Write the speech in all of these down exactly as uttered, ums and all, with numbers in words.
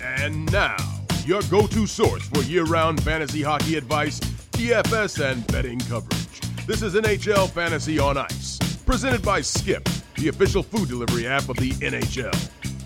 And now, your go-to source for year-round fantasy hockey advice, D F S, and betting coverage. This is N H L Fantasy on Ice, presented by Skip, the official food delivery app of the N H L.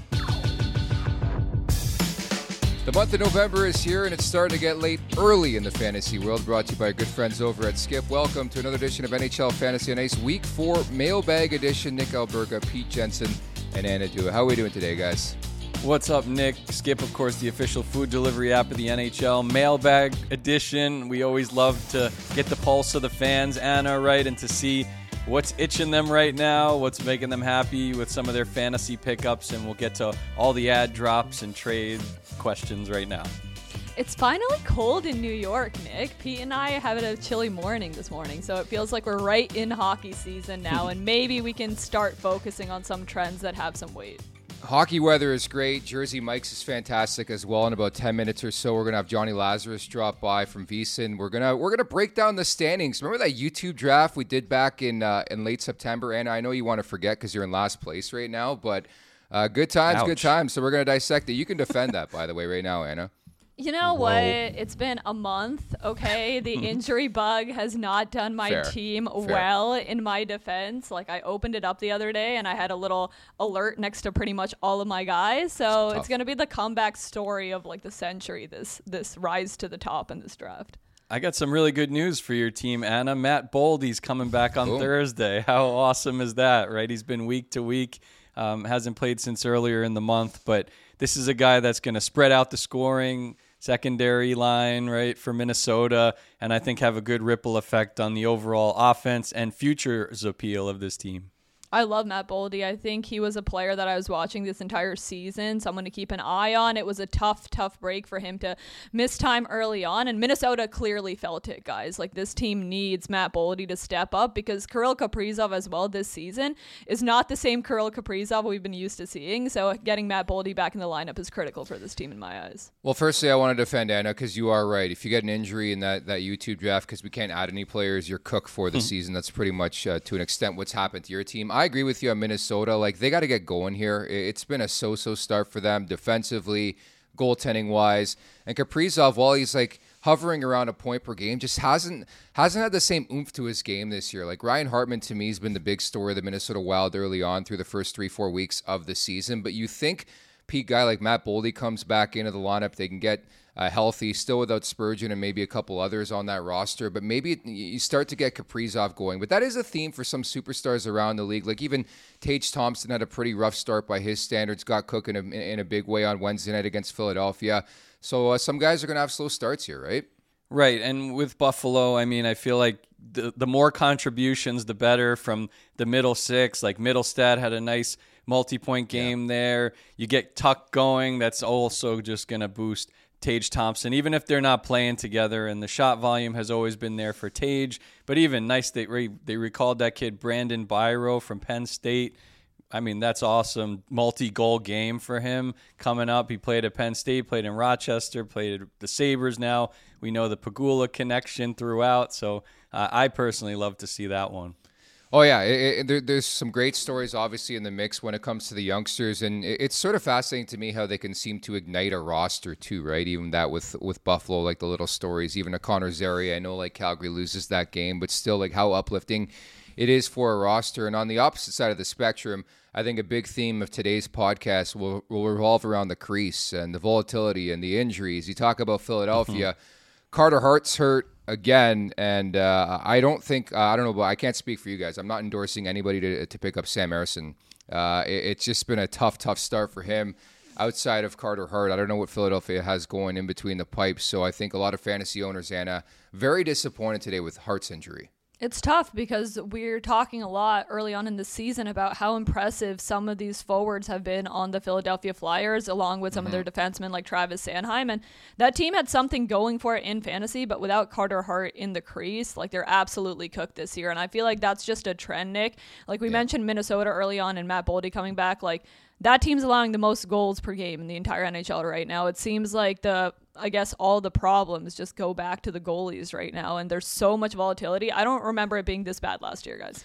The month of November is here, and it's starting to get late early in the fantasy world. Brought to you by our good friends over at Skip. Welcome to another edition of N H L Fantasy on Ice, Week four Mailbag Edition. Nick Alberga, Pete Jensen, and Anna Dua. How are we doing today, guys? What's up, Nick? Skip, of course, the official food delivery app of the N H L. Mailbag Edition. We always love to get the pulse of the fans, Anna, right, and to see what's itching them right now, what's making them happy with some of their fantasy pickups, and we'll get to all the ad drops and trade questions right now. It's finally cold in New York, Nick. Pete and I had a chilly morning this morning, so it feels like we're right in hockey season now, and maybe we can start focusing on some trends that have some weight. Hockey weather is great. Jersey Mike's is fantastic as well. In about ten minutes or so, we're gonna have Johnny Lazarus drop by from VSiN. We're gonna we're gonna break down the standings. Remember that YouTube draft we did back in uh, in late September? And I know you want to forget because you're in last place right now, but uh, good times, Ouch. good times. So we're gonna dissect it. You can defend that, by the way, right now, Anna. You know Whoa. what? It's been a month, okay? The injury bug has not done my Fair. team Fair. well in my defense. Like, I opened it up the other day, and I had a little alert next to pretty much all of my guys. So It's it's going to be the comeback story of, like, the century, this this rise to the top in this draft. I got some really good news for your team, Anna. Matt Boldy's coming back on Cool. Thursday. How awesome is that, right? He's been week to week, um, hasn't played since earlier in the month, but this is a guy that's going to spread out the scoring, secondary line, right, for Minnesota, and I think have a good ripple effect on the overall offense and future's appeal of this team. I love Matt Boldy. I think he was a player that I was watching this entire season, someone to keep an eye on. It was a tough, tough break for him to miss time early on, and Minnesota clearly felt it, guys. Like, this team needs Matt Boldy to step up because Kirill Kaprizov as well this season is not the same Kirill Kaprizov we've been used to seeing, so getting Matt Boldy back in the lineup is critical for this team in my eyes. Well, firstly, I want to defend Anna because you are right. If you get an injury in that, that YouTube draft because we can't add any players, you're cooked for the season. That's pretty much, uh, to an extent, what's happened to your team. I agree with you on Minnesota. Like, they got to get going here. It's been a so-so start for them defensively, goaltending-wise. And Kaprizov, while he's, like, hovering around a point per game, just hasn't hasn't had the same oomph to his game this year. Like, Ryan Hartman, to me, has been the big story of the Minnesota Wild early on through the first three, four weeks of the season. But you think Pete, guy like Matt Boldy comes back into the lineup, they can get uh, healthy, still without Spurgeon and maybe a couple others on that roster, but maybe it, you start to get Kaprizov going. But that is a theme for some superstars around the league. Like, even Tage Thompson had a pretty rough start by his standards, got cooking in, in a big way on Wednesday night against Philadelphia. So uh, some guys are going to have slow starts here, right? Right, and with Buffalo, I mean, I feel like the the more contributions, the better from the middle six. Like, Middlestad had a nice multi-point game yeah. there. You get Tuck going. That's also just going to boost Tage Thompson, even if they're not playing together. And the shot volume has always been there for Tage. But even nice, they, re- they recalled that kid Brandon Byro from Penn State. I mean, that's awesome. Multi-goal game for him coming up. He played at Penn State, played in Rochester, played at the Sabres now. We know the Pagula connection throughout. So uh, I personally love to see that one. Oh, yeah. It, it, there, there's some great stories, obviously, in the mix when it comes to the youngsters. And it, it's sort of fascinating to me how they can seem to ignite a roster, too, right? Even that with, with Buffalo, like the little stories. Even a Connor Zary, I know, like, Calgary loses that game, but still, like, how uplifting it is for a roster. And on the opposite side of the spectrum, I think a big theme of today's podcast will, will revolve around the crease and the volatility and the injuries. You talk about Philadelphia. Mm-hmm. Carter Hart's hurt again, and uh, I don't think, uh, I don't know, but I can't speak for you guys. I'm not endorsing anybody to, to pick up Sam Ersson. Uh, it, it's just been a tough, tough start for him outside of Carter Hart. I don't know what Philadelphia has going in between the pipes, so I think a lot of fantasy owners, Anna, very disappointed today with Hart's injury. It's tough because we're talking a lot early on in the season about how impressive some of these forwards have been on the Philadelphia Flyers, along with some mm-hmm. of their defensemen like Travis Sanheim. And that team had something going for it in fantasy, but without Carter Hart in the crease, like, they're absolutely cooked this year. And I feel like that's just a trend, Nick. Like, we yeah. mentioned Minnesota early on and Matt Boldy coming back. Like, that team's allowing the most goals per game in the entire N H L right now. It seems like the, I guess all the problems just go back to the goalies right now, and there's so much volatility. I don't remember it being this bad last year, guys.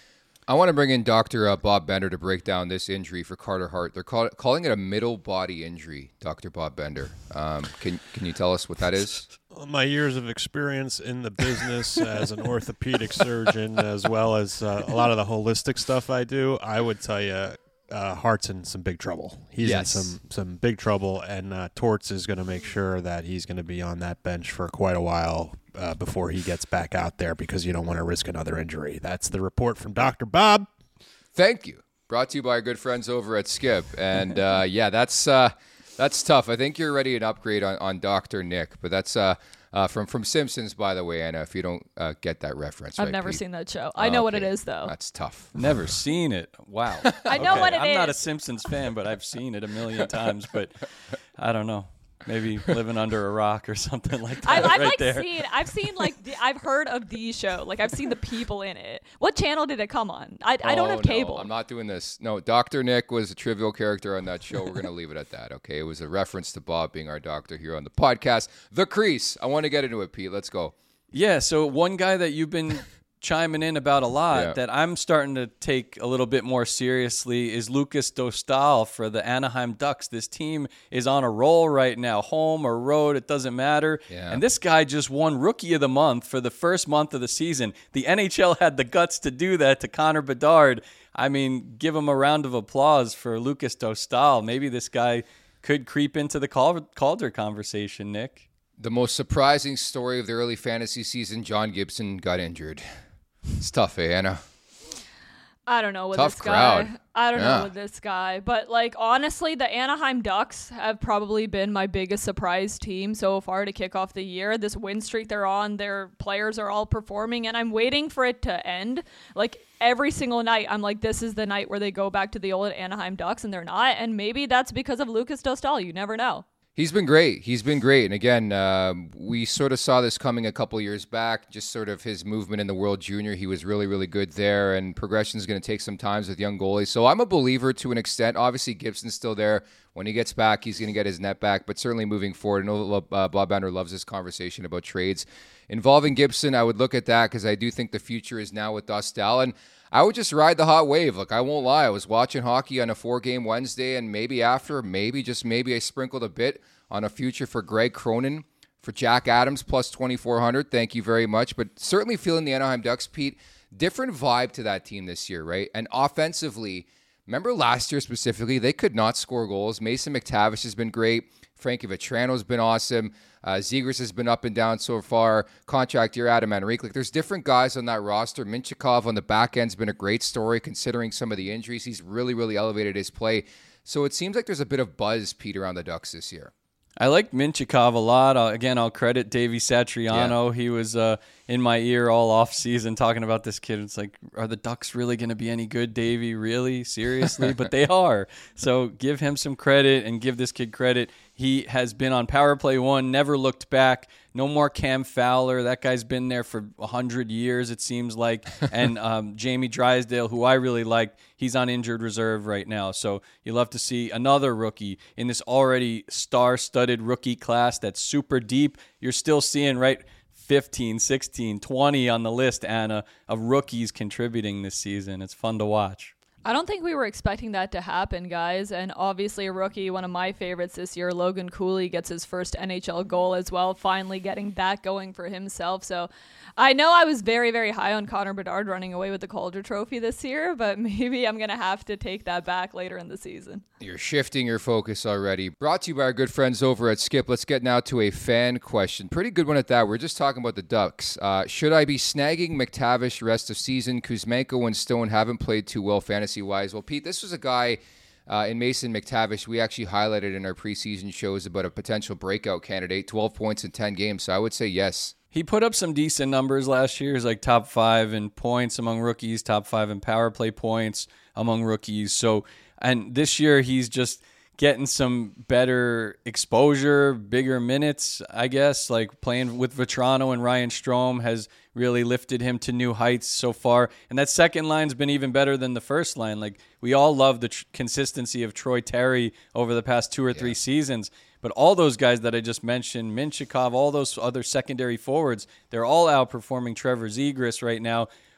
I want to bring in Doctor Uh, Bob Bender to break down this injury for Carter Hart. They're call- calling it a middle body injury, Doctor Bob Bender. Um, can can you tell us what that is? My years of experience in the business as an orthopedic surgeon, as well as uh, a lot of the holistic stuff I do, I would tell you uh, Hart's in some big trouble. He's Yes. in some, some big trouble, and uh, Torts is going to make sure that he's going to be on that bench for quite a while uh, before he gets back out there, because you don't want to risk another injury. That's the report from Doctor Bob. Thank you. Brought to you by our good friends over at Skip. And uh, yeah, that's uh, that's tough. I think you're ready to upgrade on, on Doctor Nick, but that's uh, uh, from from Simpsons, by the way, Anna. If you don't uh, get that reference, I've right, never Pete? seen that show. I know what it Okay. is, though. That's tough. Never seen it. Wow. I know what it I'm not a is. Simpsons fan, but I've seen it a million times. But I don't know. Maybe living under a rock or something like that. I, I've right like there. seen. I've seen like the, I've heard of the show. Like I've seen the people in it. What channel did it come on? I, I don't Oh, have cable. No, I'm not doing this. No, Doctor Nick was a trivial character on that show. We're going to leave it at that, okay? It was a reference to Bob being our doctor here on the podcast. The Crease. I want to get into it, Pete. Let's go. Yeah, so one guy that you've been chiming in about a lot Yeah. that I'm starting to take a little bit more seriously is Lucas Dostal for the Anaheim Ducks. This team is on a roll right now, home or road, it doesn't matter. Yeah. And this guy just won Rookie of the Month for the first month of the season. The N H L had the guts to do that to Connor Bedard. I mean, give him a round of applause for Lucas Dostal. Maybe this guy could creep into the Cal- Calder conversation, Nick. The most surprising story of the early fantasy season, John Gibson got injured. It's tough, eh, Anna? I don't know with Tough this guy. crowd. I don't Yeah. know with this guy. But like honestly, the Anaheim Ducks have probably been my biggest surprise team so far to kick off the year. This win streak they're on, their players are all performing, and I'm waiting for it to end. Like every single night, I'm like, this is the night where they go back to the old Anaheim Ducks, and they're not. And maybe that's because of Lucas Dostal. You never know. He's been great. He's been great. And again, uh, we sort of saw this coming a couple years back, just sort of his movement in the World Junior. He was really, really good there, and progression is going to take some time with young goalies. So I'm a believer to an extent. Obviously, Gibson's still there. When he gets back, he's going to get his net back, but certainly moving forward. I know uh, Bob Bender loves this conversation about trades. Involving Gibson, I would look at that because I do think the future is now with Dostal. And I would just ride the hot wave. Look, I won't lie. I was watching hockey on a four-game Wednesday, and maybe after, maybe, just maybe I sprinkled a bit on a future for Greg Cronin, for Jack Adams, plus twenty-four hundred. Thank you very much. But certainly feeling the Anaheim Ducks, Pete, different vibe to that team this year, right? And offensively, remember last year specifically, they could not score goals. Mason McTavish has been great. Frankie Vetrano's been awesome. Uh, Zegras has been up and down so far. Contract year, Adam Henrique. Like, there's different guys on that roster. Minchikov on the back end's been a great story considering some of the injuries. He's really, really elevated his play. So it seems like there's a bit of buzz, Pete, around the Ducks this year. I like Minchikov a lot. Uh, again, I'll credit Davey Satriano. Yeah. He was uh, in my ear all off season talking about this kid. It's like, are the Ducks really going to be any good, Davey? Really? Seriously? But they are. So give him some credit and give this kid credit. He has been on power play one, never looked back. No more Cam Fowler. That guy's been there for one hundred years, it seems like. And um, Jamie Drysdale, who I really liked, he's on injured reserve right now. So you love to see another rookie in this already star-studded rookie class that's super deep. You're still seeing, right, fifteen, sixteen, twenty on the list, Anna, of rookies contributing this season. It's fun to watch. I don't think we were expecting that to happen, guys. And obviously a rookie, one of my favorites this year, Logan Cooley, gets his first N H L goal as well, finally getting that going for himself. So I know I was very, very high on Connor Bedard running away with the Calder Trophy this year, but maybe I'm going to have to take that back later in the season. You're shifting your focus already. Brought to you by our good friends over at Skip. Let's get now to a fan question. Pretty good one at that. We're just talking about the Ducks. Uh, should I be snagging McTavish rest of season? Kuzmenko and Stone haven't played too well fantasy-wise. Well, Pete, this was a guy uh, in Mason McTavish we actually highlighted in our preseason shows about a potential breakout candidate, twelve points in ten games. So I would say yes. He put up some decent numbers last year. He's like top five in points among rookies, top five in power play points among rookies. So, and this year he's just getting some better exposure, bigger minutes, I guess. Like playing with Vetrano and Ryan Strome has really lifted him to new heights so far. And that second line's been even better than the first line. Like we all love the tr- consistency of Troy Terry over the past two or three yeah. seasons. But all those guys that I just mentioned, Minchikov, all those other secondary forwards, they're all outperforming Trevor Zegras right now,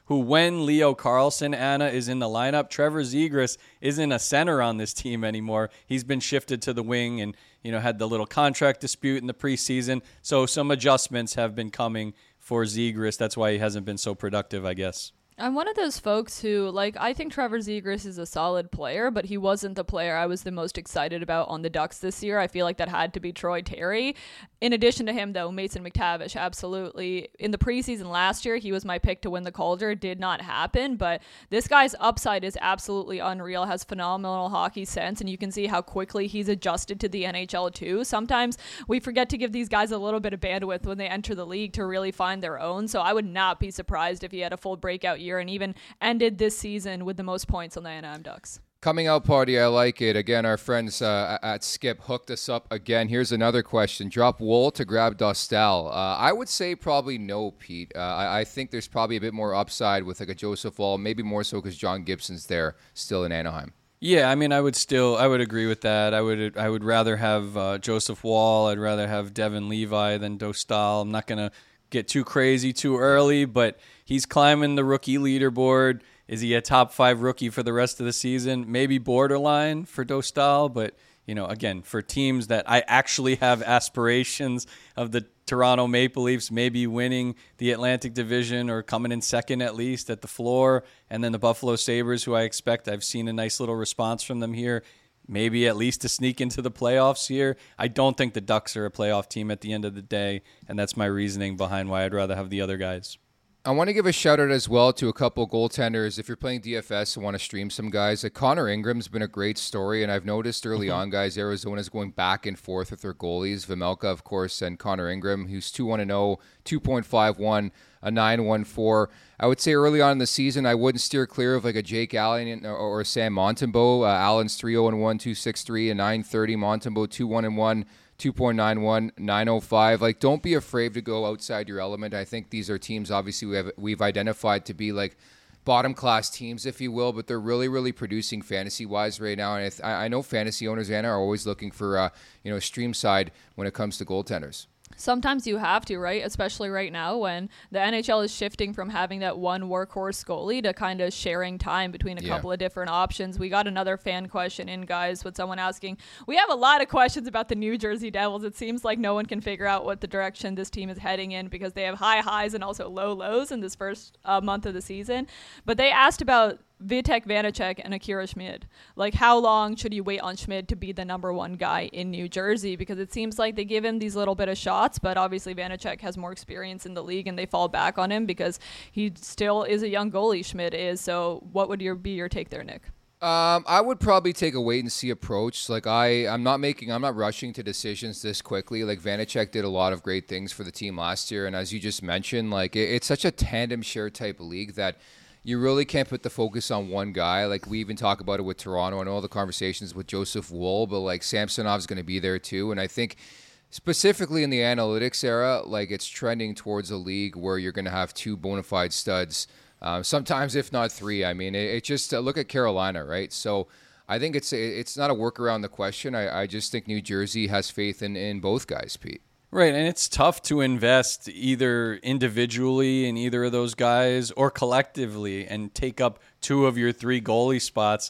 who, when Leo Carlsson, Anna, is in the lineup, Trevor Zegras isn't a center on this team anymore. He's been shifted to the wing and, you know, had the little contract dispute in the preseason. So some adjustments have been coming for Zegras. That's why he hasn't been so productive, I guess. I'm one of those folks who, like, I think Trevor Zegras is a solid player, but he wasn't the player I was the most excited about on the Ducks this year. I feel like that had to be Troy Terry. In addition to him, though, Mason McTavish, absolutely. In the preseason last year, he was my pick to win the Calder. Did not happen, but this guy's upside is absolutely unreal, has phenomenal hockey sense, and you can see how quickly he's adjusted to the N H L, too. Sometimes we forget to give these guys a little bit of bandwidth when they enter the league to really find their own, so I would not be surprised if he had a full breakout year and even ended this season with the most points on the Anaheim Ducks. Coming out party, I like it. Again, our friends uh, at Skip hooked us up again. Here's another question. Drop Woll to grab Dostal. Uh, I would say probably no, Pete. Uh, I, I think there's probably a bit more upside with like a Joseph Woll, maybe more so because John Gibson's there still in Anaheim. Yeah, I mean, I would still, I would agree with that. I would, I would rather have uh, Joseph Woll. I'd rather have Devin Levi than Dostal. I'm not gonna get too crazy too early, but he's climbing the rookie leaderboard. Is he a top five rookie for the rest of the season? Maybe borderline for Dostal, but, you know, again, for teams that I actually have aspirations of the Toronto Maple Leafs maybe winning the Atlantic Division or coming in second at least at the floor, and then the Buffalo Sabres, who I expect, I've seen a nice little response from them here, maybe at least to sneak into the playoffs here. I don't think the Ducks are a playoff team at the end of the day, and that's my reasoning behind why I'd rather have the other guys. I want to give a shout out as well to a couple goaltenders. If you're playing D F S and want to stream some guys, like Connor Ingram's been a great story, and I've noticed early mm-hmm. on, guys, Arizona's going back and forth with their goalies. Vejmelka, of course, and Connor Ingram, who's two one and oh, two point five one, a nine one four. I would say early on in the season, I wouldn't steer clear of like a Jake Allen or, or Sam Montembeault. Uh, Allen's three oh and one, two sixty-three, a nine thirty. Montembeault two one and one. two point nine one, nine oh five. Like, don't be afraid to go outside your element. I think these are teams, obviously, we have, we've identified to be, like, bottom-class teams, if you will, but they're really, really producing fantasy-wise right now. And I, th- I know fantasy owners, Anna, are always looking for, uh, you know, stream side when it comes to goaltenders. Sometimes you have to, right? Especially right now when the N H L is shifting from having that one workhorse goalie to kind of sharing time between a yeah. couple of different options. We got another fan question in, guys, with someone asking, we have a lot of questions about the New Jersey Devils. It seems like no one can figure out what the direction this team is heading in because they have high highs and also low lows in this first uh, month of the season. But they asked about Vitek Vanacek and Akira Schmid. Like, how long should you wait on Schmid to be the number one guy in New Jersey? Because it seems like they give him these little bit of shots, but obviously Vanacek has more experience in the league and they fall back on him because he still is a young goalie, Schmid is. So what would your be your take there, Nick? Um, I would probably take a wait and see approach. Like I, I'm not making, I'm not rushing to decisions this quickly. Like Vanacek did a lot of great things for the team last year. And as you just mentioned, like it, it's such a tandem share type of league that you really can't put the focus on one guy. Like, we even talk about it with Toronto and all the conversations with Joseph Woll, but, like, Samsonov's going to be there, too. And I think specifically in the analytics era, like, it's trending towards a league where you're going to have two bona fide studs, uh, sometimes if not three. I mean, it, it just uh, look at Carolina, right? So I think it's it's not a work around the question. I, I just think New Jersey has faith in, in both guys, Pete. Right, and it's tough to invest either individually in either of those guys or collectively and take up two of your three goalie spots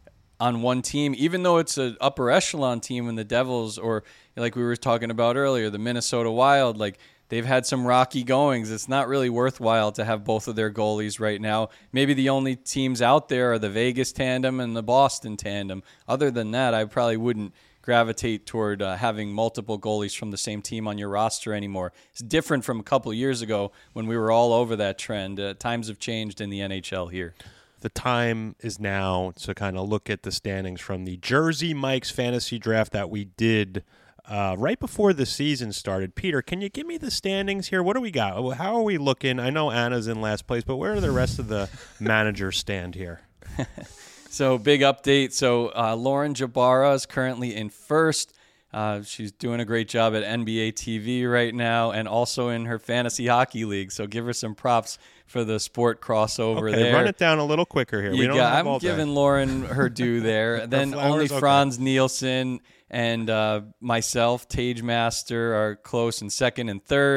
on one team, even though it's an upper echelon team in the Devils or, like we were talking about earlier, the Minnesota Wild. Like, they've had some rocky goings. It's not really worthwhile to have both of their goalies right now. Maybe the only teams out there are the Vegas tandem and the Boston tandem. Other than that, I probably wouldn't gravitate toward uh, having multiple goalies from the same team on your roster anymore. It's different from a couple of years ago when we were all over that trend. Uh, times have changed in the N H L here. The time is now to kind of look at the standings from the Jersey Mike's fantasy draft that we did uh, right before the season started. Peter, can you give me the standings here? What do we got? How are we looking? I know Anna's in last place, but where do the rest of the managers stand here? So, big update. So, uh, Lauren Jabara is currently in first. Uh, she's doing a great job at N B A T V right now and also in her fantasy hockey league. So, give her some props for the sport crossover okay, there. Run it down a little quicker here. You we don't got, have I'm all giving day. Lauren her due there. Then flowers, only okay. Franz Nielsen and uh, myself, Tage Master, are close in second and third.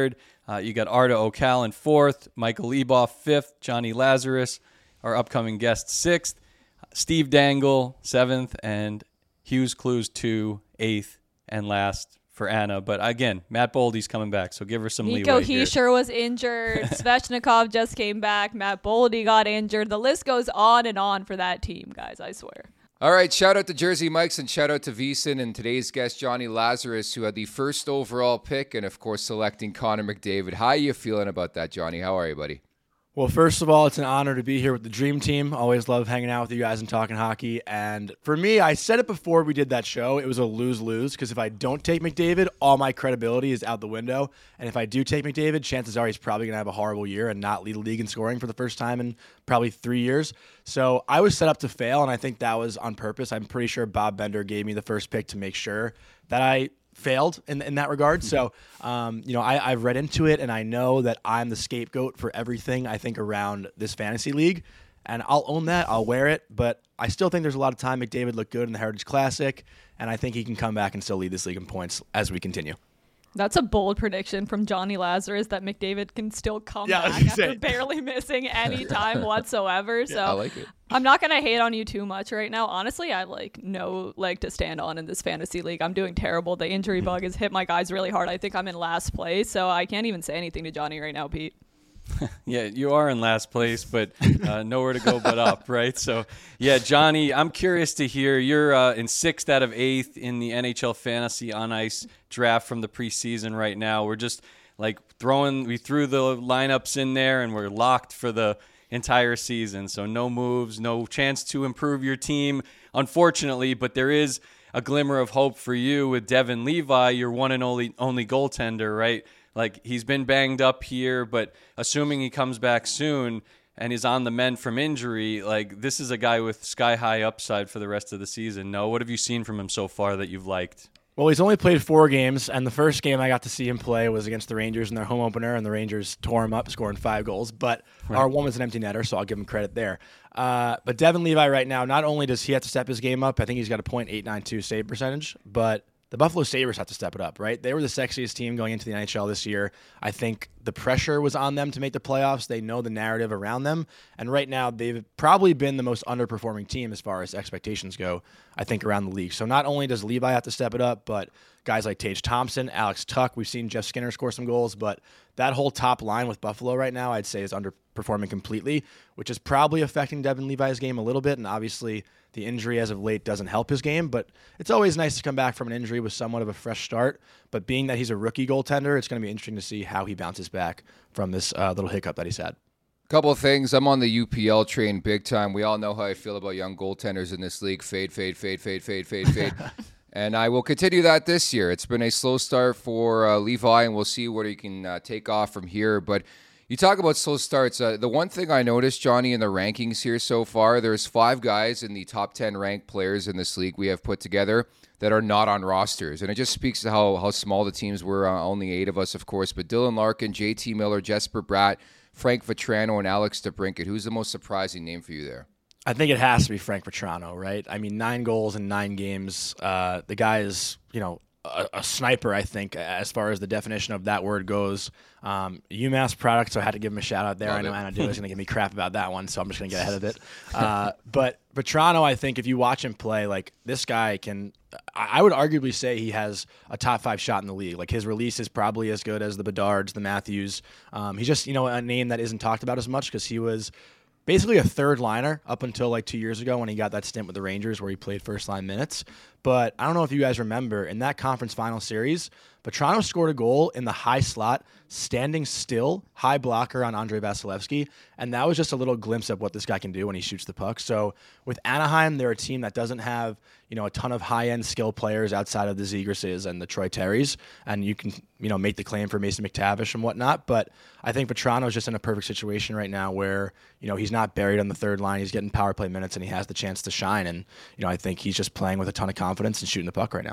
Uh, you got Arda O'Cal in fourth, Michael Leboff fifth, Johnny Lazarus, our upcoming guest, sixth, Steve Dangle seventh, and Hughes Clues two, eighth, and last for Anna. But again, Matt Boldy's coming back, so give her some Nico leeway here. Hischier was injured. Svechnikov just came back. Matt Boldy got injured. The list goes on and on for that team, guys, I swear. All right, shout out to Jersey Mike's and shout out to VSiN and today's guest, Johnny Lazarus, who had the first overall pick and, of course, selecting Connor McDavid. How are you feeling about that, Johnny? How are you, buddy? Well, first of all, it's an honor to be here with the Dream Team. Always love hanging out with you guys and talking hockey. And for me, I said it before we did that show, it was a lose-lose because if I don't take McDavid, all my credibility is out the window. And if I do take McDavid, chances are he's probably going to have a horrible year and not lead the league in scoring for the first time in probably three years. So I was set up to fail, and I think that was on purpose. I'm pretty sure Bob Bender gave me the first pick to make sure that I failed in in that regard. So, um, you know, I, I've read into it, and I know that I'm the scapegoat for everything, I think, around this fantasy league. And I'll own that. I'll wear it. But I still think there's a lot of time. McDavid looked good in the Heritage Classic, and I think he can come back and still lead this league in points as we continue. That's a bold prediction from Johnny Lazarus that McDavid can still come Yeah, I was back gonna after say. barely missing any time whatsoever. So I like it. I'm not going to hate on you too much right now. Honestly, I have like no leg to stand on in this fantasy league. I'm doing terrible. The injury bug has hit my guys really hard. I think I'm in last place, so I can't even say anything to Johnny right now, Pete. Yeah, you are in last place, but uh, nowhere to go but up, right? So, yeah, Johnny, I'm curious to hear. You're uh, in sixth out of eighth in the N H L Fantasy on Ice draft from the preseason right now. We're just like throwing, we threw the lineups in there, and we're locked for the entire season. So no moves, no chance to improve your team, unfortunately, but there is a glimmer of hope for you with Devin Levi, your one and only only goaltender, right? Like, he's been banged up here, but assuming he comes back soon and is on the mend from injury, like, this is a guy with sky-high upside for the rest of the season. No, what have you seen from him so far that you've liked? Well, he's only played four games, and the first game I got to see him play was against the Rangers in their home opener, and the Rangers tore him up, scoring five goals. But right. Our one was an empty netter, so I'll give him credit there. Uh, but Devin Levi right now, not only does he have to step his game up, I think he's got a point eight nine two save percentage, but the Buffalo Sabres have to step it up, right? They were the sexiest team going into the N H L this year. I think the pressure was on them to make the playoffs. They know the narrative around them. And right now, they've probably been the most underperforming team as far as expectations go, I think, around the league. So not only does Levi have to step it up, but guys like Tage Thompson, Alex Tuch, we've seen Jeff Skinner score some goals, but that whole top line with Buffalo right now, I'd say, is underperforming completely, which is probably affecting Devin Levi's game a little bit. And obviously, the injury as of late doesn't help his game, but it's always nice to come back from an injury with somewhat of a fresh start. But being that he's a rookie goaltender, it's going to be interesting to see how he bounces back from this uh, little hiccup that he's had. Couple of things. I'm on the U P L train big time. We all know how I feel about young goaltenders in this league. Fade, fade, fade, fade, fade, fade, fade. And I will continue that this year. It's been a slow start for uh, Levi, and we'll see what he can uh, take off from here. But you talk about slow starts. Uh, the one thing I noticed, Johnny, in the rankings here so far, there's five guys in the top ten ranked players in this league we have put together that are not on rosters. And it just speaks to how, how small the teams were. Uh, only eight of us, of course. But Dylan Larkin, J T Miller, Jesper Bratt, Frank Vetrano, and Alex DeBrincat. Who's the most surprising name for you there? I think it has to be Frank Vetrano, right? I mean, nine goals in nine games. Uh, the guy is, you know, a, a sniper, I think, as far as the definition of that word goes. Um, UMass product, so I had to give him a shout out there. Love I know it. Anna Dillard is going to give me crap about that one, so I'm just going to get ahead of it. Uh, but Vetrano, I think, if you watch him play, like, this guy can, I would arguably say he has a top five shot in the league. Like, his release is probably as good as the Bedards, the Matthews. Um, he's just, you know, a name that isn't talked about as much because he was basically a third liner up until like two years ago when he got that stint with the Rangers where he played first line minutes. But I don't know if you guys remember, in that conference final series, Vetrano scored a goal in the high slot, standing still, high blocker on Andrei Vasilevsky, and that was just a little glimpse of what this guy can do when he shoots the puck. So with Anaheim, they're a team that doesn't have, you know, a ton of high-end skill players outside of the Zegrases and the Troy Terrys, and you can, you know, make the claim for Mason McTavish and whatnot. But I think Vetrano's just in a perfect situation right now where, you know, he's not buried on the third line. He's getting power play minutes, and he has the chance to shine. And, you know, I think he's just playing with a ton of confidence and shooting the puck right now.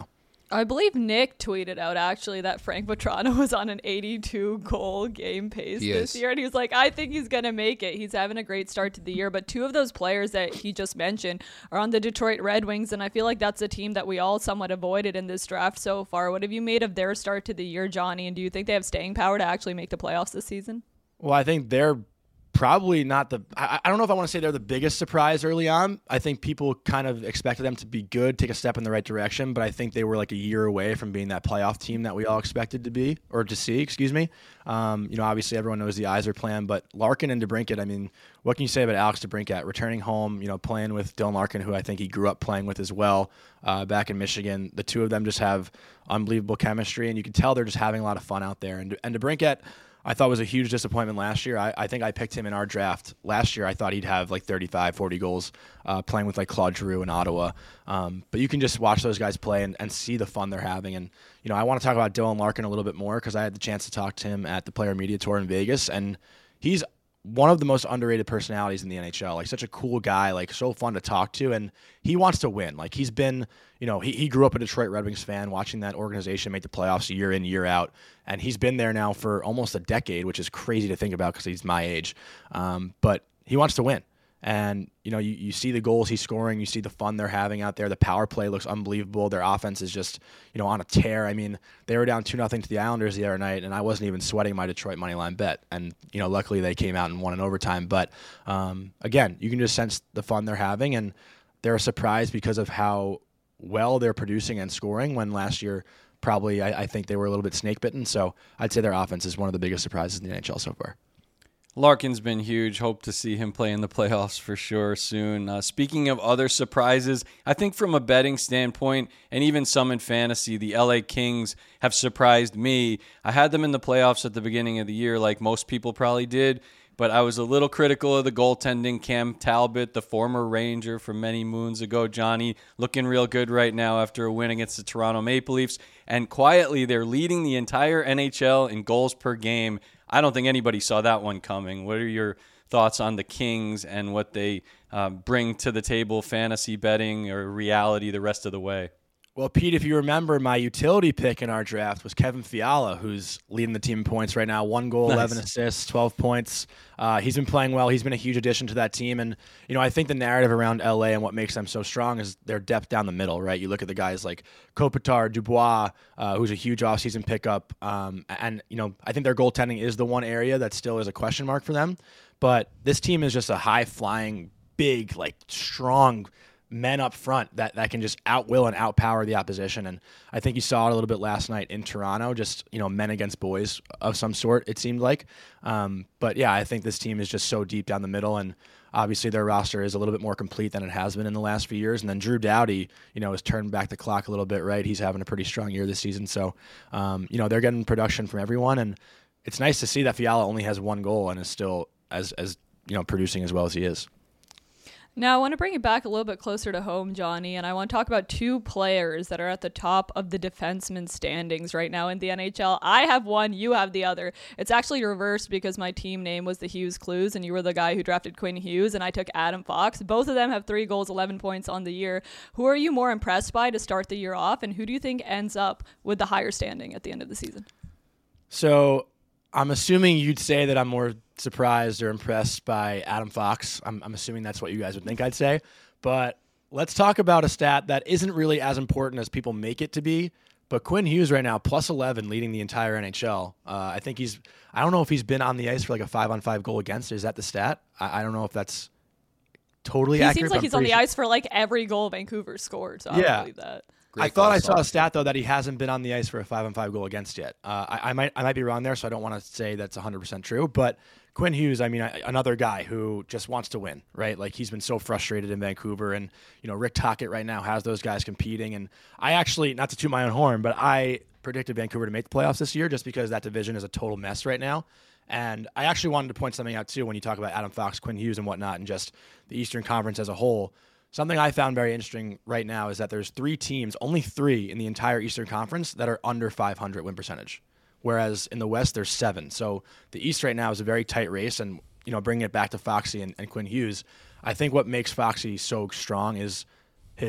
I believe Nick tweeted out actually that Frank Vatrano was on an eighty-two goal game pace He this is. year, and he was like, I think he's gonna make it. He's having a great start to the year, but two of those players that he just mentioned are on the Detroit Red Wings, and I feel like that's a team that we all somewhat avoided in this draft so far. What have you made of their start to the year, Johnny, and do you think they have staying power to actually make the playoffs this season? Well, I think they're probably not the I, I don't know if I want to say they're the biggest surprise early on. I think people kind of expected them to be good, take a step in the right direction, but I think they were like a year away from being that playoff team that we all expected to be, or to see, excuse me. Um, you know, obviously everyone knows the Yzer plan, but Larkin and DeBrincat, I mean, what can you say about Alex DeBrincat returning home, you know, playing with Dylan Larkin, who I think he grew up playing with as well, uh, back in Michigan. The two of them just have unbelievable chemistry, and you can tell they're just having a lot of fun out there. And, and DeBrincat, I thought was a huge disappointment last year. I, I think I picked him in our draft last year. I thought he'd have like thirty-five, forty goals uh, playing with like Claude Giroux in Ottawa. Um, but you can just watch those guys play and, and see the fun they're having. And, you know, I want to talk about Dylan Larkin a little bit more because I had the chance to talk to him at the Player Media Tour in Vegas. And he's one of the most underrated personalities in the N H L. Like, such a cool guy, like so fun to talk to. And he wants to win. Like, he's been, you know, he, he grew up a Detroit Red Wings fan, watching that organization make the playoffs year in, year out. And he's been there now for almost a decade, which is crazy to think about because he's my age. Um, but he wants to win. And, you know, you, you see the goals he's scoring. You see the fun they're having out there. The power play looks unbelievable. Their offense is just, you know, on a tear. I mean, they were down two nothing to the Islanders the other night, and I wasn't even sweating my Detroit money line bet. And, you know, luckily they came out and won in overtime. But, um, again, you can just sense the fun they're having, and they're a surprise because of how well they're producing and scoring when last year probably I, I think they were a little bit snake-bitten. So I'd say their offense is one of the biggest surprises in the N H L so far. Larkin's been huge. Hope to see him play in the playoffs for sure soon. Uh, speaking of other surprises, I think from a betting standpoint, and even some in fantasy, the L A Kings have surprised me. I had them in the playoffs at the beginning of the year, like most people probably did, but I was a little critical of the goaltending. Cam Talbot, the former Ranger from many moons ago, Johnny, looking real good right now after a win against the Toronto Maple Leafs. And quietly, they're leading the entire N H L in goals per game. I don't think anybody saw that one coming. What are your thoughts on the Kings and what they uh, bring to the table, fantasy betting or reality, the rest of the way? Well, Pete, if you remember, my utility pick in our draft was Kevin Fiala, who's leading the team in points right now. One goal, nice. eleven assists, twelve points. Uh, he's been playing well. He's been a huge addition to that team. And, you know, I think the narrative around L A and what makes them so strong is their depth down the middle, right? You look at the guys like Kopitar, Dubois, uh, who's a huge offseason pickup. Um, and, you know, I think their goaltending is the one area that still is a question mark for them. But this team is just a high-flying, big, like, strong men up front that, that can just outwill and outpower the opposition. And I think you saw it a little bit last night in Toronto, just, you know, men against boys of some sort, it seemed like. Um, but yeah, I think this team is just so deep down the middle, and obviously their roster is a little bit more complete than it has been in the last few years. And then Drew Doughty, you know, has turned back the clock a little bit, right? He's having a pretty strong year this season. So, um, you know, they're getting production from everyone, and it's nice to see that Fiala only has one goal and is still as, as, you know, producing as well as he is. Now, I want to bring it back a little bit closer to home, Johnny, and I want to talk about two players that are at the top of the defenseman standings right now in the N H L. I have one, you have the other. It's actually reversed because my team name was the Hughes Clues, and you were the guy who drafted Quinn Hughes, and I took Adam Fox. Both of them have three goals, eleven points on the year. Who are you more impressed by to start the year off, and who do you think ends up with the higher standing at the end of the season? So I'm assuming you'd say that I'm more surprised or impressed by Adam Fox. I'm, I'm assuming that's what you guys would think I'd say. But let's talk about a stat that isn't really as important as people make it to be. But Quinn Hughes right now, plus eleven, leading the entire N H L. Uh, I think he's, I don't know if he's been on the ice for like a five on five goal against. Is that the stat? I, I don't know if that's totally he accurate. He seems like he's on the sure. ice for like every goal Vancouver scored. So I yeah. don't believe that. Great I thought I saw a stat though that he hasn't been on the ice for a five on five goal against yet. Uh, I, I might I might be wrong there, so I don't want to say that's one hundred percent true. But Quinn Hughes, I mean, I, another guy who just wants to win, right? Like, he's been so frustrated in Vancouver, and you know, Rick Tocchet right now has those guys competing. And I actually, not to toot my own horn, but I predicted Vancouver to make the playoffs this year just because that division is a total mess right now. And I actually wanted to point something out too when you talk about Adam Fox, Quinn Hughes, and whatnot, and just the Eastern Conference as a whole. Something I found very interesting right now is that there's three teams, only three in the entire Eastern Conference, that are under five hundred win percentage, whereas in the West there's seven. So the East right now is a very tight race, and you know, bringing it back to Foxy and, and Quinn Hughes, I think what makes Foxy so strong is his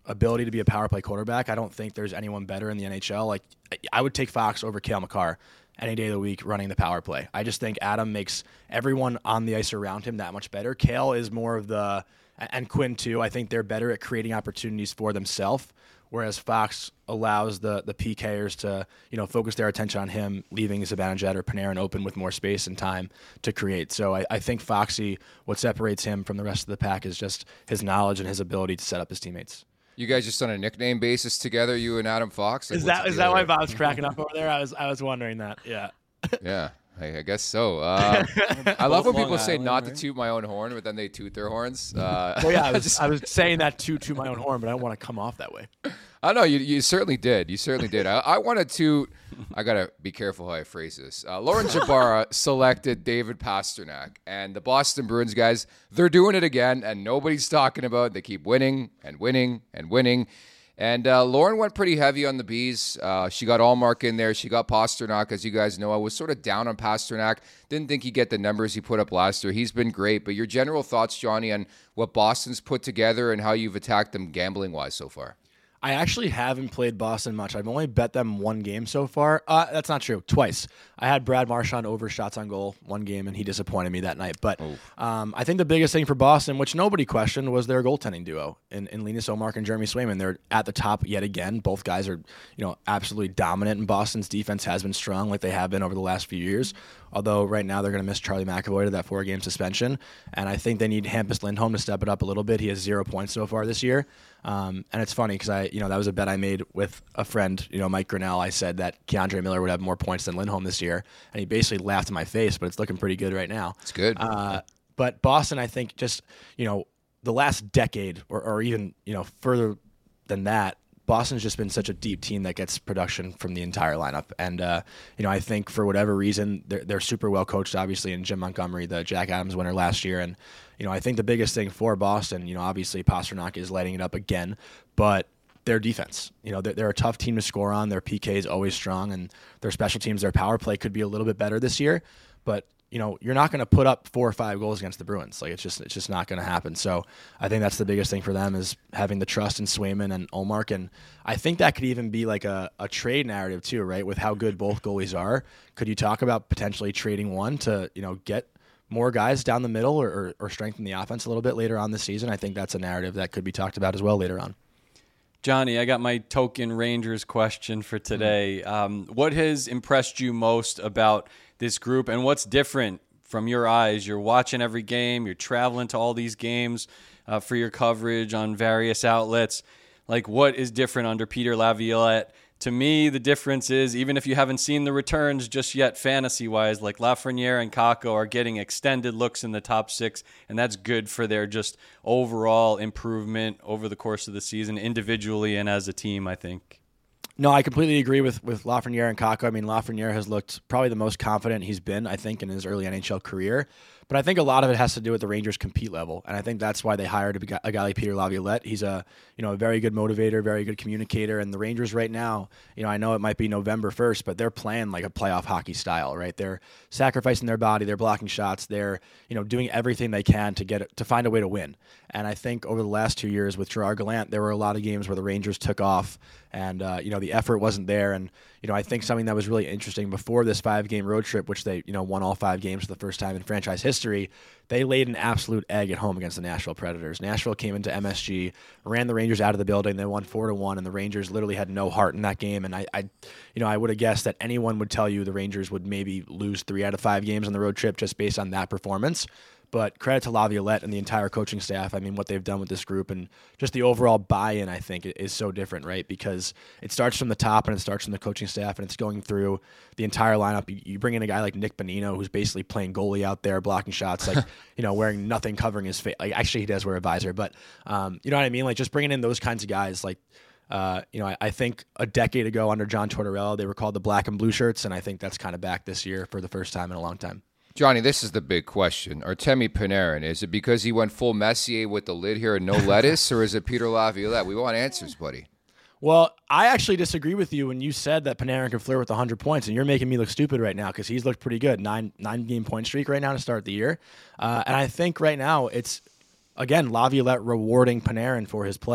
ability to be a power play quarterback, I don't think there's anyone better in the N H L. Like, I would take Fox over Cale Makar any day of the week running the power play. I just think Adam makes everyone on the ice around him that much better. Cale is more of the, and Quinn too, I think they're better at creating opportunities for themselves, whereas Fox allows the the PKers to, you know, focus their attention on him, leaving Zibanejad or Panarin open with more space and time to create. So I, I think Foxy, what separates him from the rest of the pack is just his knowledge and his ability to set up his teammates. You guys just on a nickname basis together, you and Adam Fox? Like, is that is that why Bob's cracking up over there? I was I was wondering that. Yeah. Yeah, I, I guess so. Uh, I love when Long people say Island, not right? to toot my own horn, but then they toot their horns. Uh, Well, yeah, I was I was saying that to to my own horn, but I don't want to come off that way. I know you. You certainly did. You certainly did. I, I wanted to. I gotta be careful how I phrase this. Uh, Lauren Jabara selected David Pastrnak, and the Boston Bruins guys. They're doing it again, and nobody's talking about it. They keep winning and winning and winning. And uh, Lauren went pretty heavy on the Bees. Uh, she got Allmark in there. She got Pastrnak, as you guys know. I was sort of down on Pastrnak. Didn't think he'd get the numbers he put up last year. He's been great. But your general thoughts, Johnny, on what Boston's put together and how you've attacked them gambling-wise so far? I actually haven't played Boston much. I've only bet them one game so far. Uh, that's not true. Twice. I had Brad Marchand over shots on goal one game, and he disappointed me that night. But um, I think the biggest thing for Boston, which nobody questioned, was their goaltending duo in, in Linus Ullmark and Jeremy Swayman. They're at the top yet again. Both guys are, you know, absolutely dominant, and Boston's defense has been strong like they have been over the last few years. Although right now they're going to miss Charlie McAvoy to that four-game suspension. And I think they need Hampus Lindholm to step it up a little bit. He has zero points so far this year. Um, and it's funny because I, you know, that was a bet I made with a friend, you know, Mike Grinnell. I said that Keandre Miller would have more points than Lindholm this year, and he basically laughed in my face. But it's looking pretty good right now. It's good. Uh, but Boston, I think, just you know, the last decade, or, or even you know further than that, Boston's just been such a deep team that gets production from the entire lineup. And, uh, you know, I think for whatever reason, they're, they're super well coached, obviously, in Jim Montgomery, the Jack Adams winner last year. And, you know, I think the biggest thing for Boston, you know, obviously Pastrnak is lighting it up again, but their defense, you know, they're, they're a tough team to score on. Their P K is always strong, and their special teams, their power play could be a little bit better this year. But you know, you're not going to put up four or five goals against the Bruins. Like it's just, it's just not going to happen. So I think that's the biggest thing for them is having the trust in Swayman and Ullmark. And I think that could even be like a, a trade narrative too, right? With how good both goalies are. Could you talk about potentially trading one to, you know, get more guys down the middle or, or, or strengthen the offense a little bit later on this season? I think that's a narrative that could be talked about as well later on. Johnny, I got my token Rangers question for today. Um, what has impressed you most about this group, and what's different from your eyes? You're watching every game. You're traveling to all these games uh, for your coverage on various outlets. Like, what is different under Peter Laviolette? To me, the difference is, even if you haven't seen the returns just yet fantasy-wise, like Lafreniere and Kakko are getting extended looks in the top six, and that's good for their just overall improvement over the course of the season, individually and as a team, I think. No, I completely agree with, with Lafreniere and Kakko. I mean, Lafreniere has looked probably the most confident he's been, I think, in his early N H L career. But I think a lot of it has to do with the Rangers' compete level, and I think that's why they hired a guy, a guy like Peter Laviolette. He's a you know a very good motivator, very good communicator, and the Rangers right now, you know, I know it might be November first, but they're playing like a playoff hockey style, right? They're sacrificing their body, they're blocking shots, they're you know doing everything they can to get it, to find a way to win. And I think over the last two years with Gerard Gallant, there were a lot of games where the Rangers took off, and uh, you know the effort wasn't there. And you know I think something that was really interesting before this five-game road trip, which they you know won all five games for the first time in franchise history. They laid an absolute egg at home against the Nashville Predators. Nashville came into M S G, ran the Rangers out of the building. They won four to one, and the Rangers literally had no heart in that game. And I, I, you know, I would have guessed that anyone would tell you the Rangers would maybe lose three out of five games on the road trip just based on that performance. But credit to Laviolette and the entire coaching staff. I mean, what they've done with this group and just the overall buy-in, I think, is so different, right? Because it starts from the top and it starts from the coaching staff, and it's going through the entire lineup. You bring in a guy like Nick Bonino, who's basically playing goalie out there, blocking shots, like, you know, wearing nothing covering his face. Like, actually, he does wear a visor, but um, you know what I mean? Like, just bringing in those kinds of guys, like, Uh, you know, I, I think a decade ago under John Tortorella, they were called the black and blue shirts, and I think that's kind of back this year for the first time in a long time. Johnny, this is the big question. Artemi Panarin, is it because he went full Messier with the lid here and no lettuce, or is it Peter Laviolette? We want answers, buddy. Well, I actually disagree with you when you said that Panarin could flirt with one hundred points, and you're making me look stupid right now because he's looked pretty good. Nine, nine-game point streak right now to start the year. Uh, and I think right now it's, again, Laviolette rewarding Panarin for his play.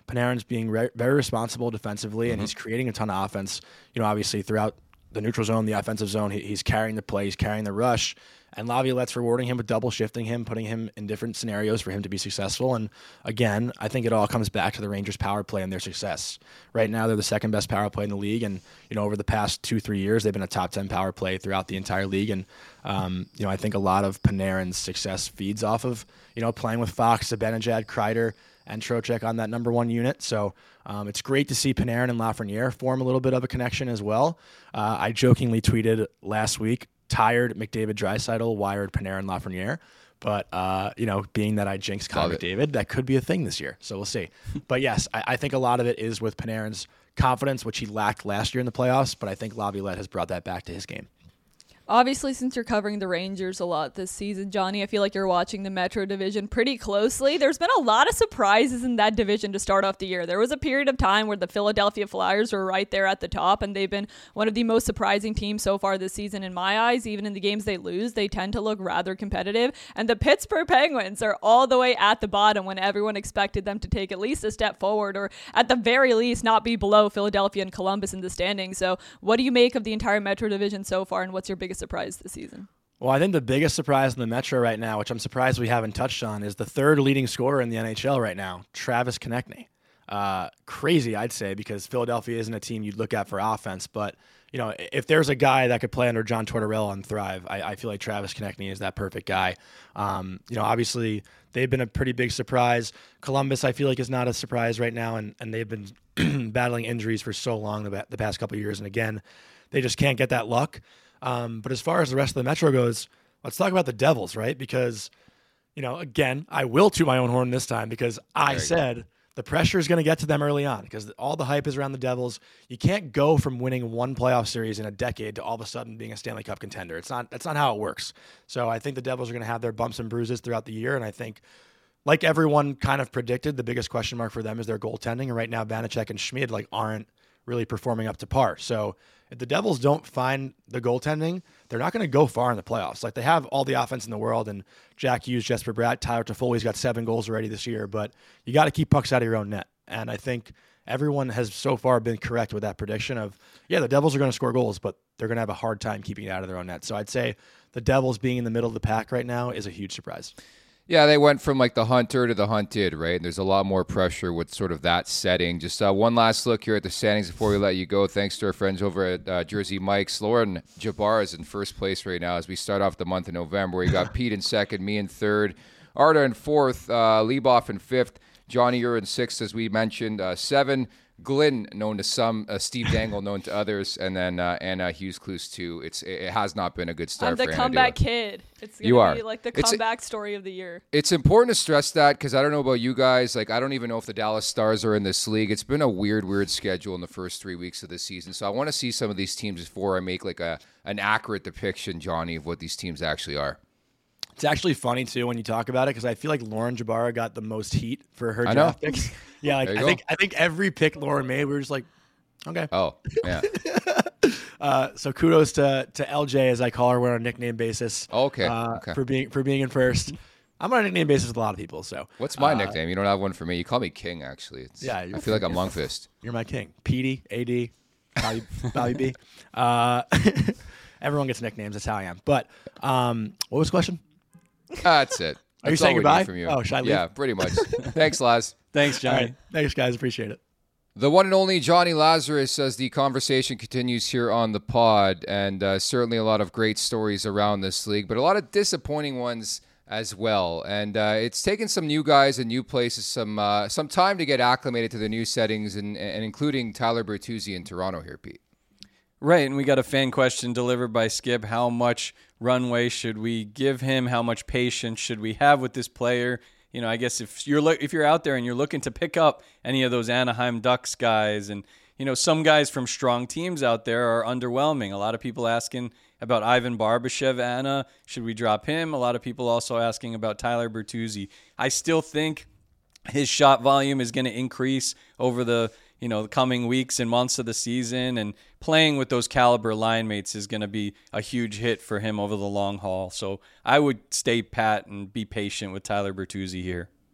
Panarin's being re- very responsible defensively, mm-hmm. and he's creating a ton of offense. You know, obviously throughout the neutral zone, the offensive zone, he, he's carrying the play, he's carrying the rush, and Laviolette's rewarding him with double shifting him, putting him in different scenarios for him to be successful. And again, I think it all comes back to the Rangers' power play and their success. Right now, they're the second best power play in the league, and you know, over the past two, three years, they've been a top ten power play throughout the entire league. And um, you know, I think a lot of Panarin's success feeds off of you know playing with Fox, Zibanejad, Kreider, and Trocheck on that number one unit. So um, it's great to see Panarin and Lafreniere form a little bit of a connection as well. Uh, I jokingly tweeted last week, tired McDavid Draisaitl, wired Panarin Lafreniere. But, uh, you know, being that I jinxed Connor McDavid, that could be a thing this year. So we'll see. But yes, I, I think a lot of it is with Panarin's confidence, which he lacked last year in the playoffs. But I think Laviolette has brought that back to his game. Obviously, since you're covering the Rangers a lot this season, Johnny, I feel like you're watching the Metro Division pretty closely. There's been a lot of surprises in that division to start off the year. There was a period of time where the Philadelphia Flyers were right there at the top, and they've been one of the most surprising teams so far this season in my eyes. Even in the games they lose, they tend to look rather competitive. And the Pittsburgh Penguins are all the way at the bottom when everyone expected them to take at least a step forward, or at the very least not be below Philadelphia and Columbus in the standings. So what do you make of the entire Metro Division so far, and what's your biggest surprise this season? Well, I think the biggest surprise in the Metro right now, which I'm surprised we haven't touched on, is the third leading scorer in the N H L right now, Travis Konechny. Uh, crazy, I'd say, because Philadelphia isn't a team you'd look at for offense. But, you know, if there's a guy that could play under John Tortorella and thrive, I, I feel like Travis Konechny is that perfect guy. Um, you know, obviously, they've been a pretty big surprise. Columbus, I feel like, is not a surprise right now, and, and they've been battling injuries for so long the, the past couple of years. And, again, they just can't get that luck. Um, but as far as the rest of the Metro goes, let's talk about the Devils, right? Because, you know, again, I will toot my own horn this time because I said the pressure is going to get to them early on because all the hype is around the Devils. You can't go from winning one playoff series in a decade to all of a sudden being a Stanley Cup contender. It's not, that's not how it works. So I think the Devils are going to have their bumps and bruises throughout the year. And I think, like everyone kind of predicted, the biggest question mark for them is their goaltending. And right now, Vanacek and Schmid like aren't really performing up to par. So if the Devils don't find the goaltending, they're not going to go far in the playoffs. Like, they have all the offense in the world, and Jack Hughes, Jesper Bratt, Tyler Toffoli's got seven goals already this year, but you got to keep pucks out of your own net. And I think everyone has so far been correct with that prediction of, yeah, the Devils are going to score goals, but they're going to have a hard time keeping it out of their own net. So I'd say the Devils being in the middle of the pack right now is a huge surprise. Yeah, they went from like the hunter to the hunted, right? And there's a lot more pressure with sort of that setting. Just uh, one last look here at the standings before we let you go. Thanks to our friends over at uh, Jersey Mike's. Lauren Jabbar is in first place right now as we start off the month of November. We got Pete in second, me in third, Arda in fourth, uh, Lieboff in fifth, Johnny, you're in sixth, as we mentioned, uh, seven. Glenn, known to some, uh, Steve Dangle, known to others, and then uh, Anna Hughes-Clues too. It's it has not been a good start. I'm the for comeback Anna kid. It's gonna you are be like the it's, comeback story of the year. It's important to stress that because I don't know about you guys. Like, I don't even know if the Dallas Stars are in this league. It's been a weird, weird schedule in the first three weeks of the season. So I want to see some of these teams before I make like a an accurate depiction, Johnny, of what these teams actually are. It's actually funny, too, when you talk about it, because I feel like Lauren Jabara got the most heat for her I draft know. picks. Yeah, like, I go. think I think every pick Lauren made, we were just like, okay. Oh, yeah. uh, so kudos to to L J, as I call her, we're on a nickname basis. Okay. Uh, okay. For being for being in first. I'm on a nickname basis with a lot of people. So what's my uh, nickname? You don't have one for me. You call me King, actually. It's, Yeah, I you're- feel like I'm Lungfist. You're my king. Petey, A D, Bobby, Bobby B. Uh, everyone gets nicknames. That's how I am. But um, what was the question? That's it. Are you That's all saying we need goodbye? from you. Oh, should I leave? Yeah, pretty much. Thanks, Laz. Thanks, All Johnny. right. Thanks, guys. Appreciate it. The one and only Johnny Lazarus, as the conversation continues here on the pod, and uh, certainly a lot of great stories around this league, but a lot of disappointing ones as well. And uh, it's taken some new guys and new places some uh, some time to get acclimated to the new settings, and, and including Tyler Bertuzzi in Toronto here, Pete. Right, and we got a fan question delivered by Skip. How much runway should we give him? How much patience should we have with this player? You know, I guess if you're lo- if you're out there and you're looking to pick up any of those Anaheim Ducks guys, and you know, some guys from strong teams out there are underwhelming. A lot of people asking about Ivan Barbashev, Anna. Should we drop him? A lot of people also asking about Tyler Bertuzzi. I still think his shot volume is going to increase over the you know the coming weeks and months of the season, and playing with those caliber line mates is going to be a huge hit for him over the long haul. So I would stay pat and be patient with Tyler Bertuzzi here.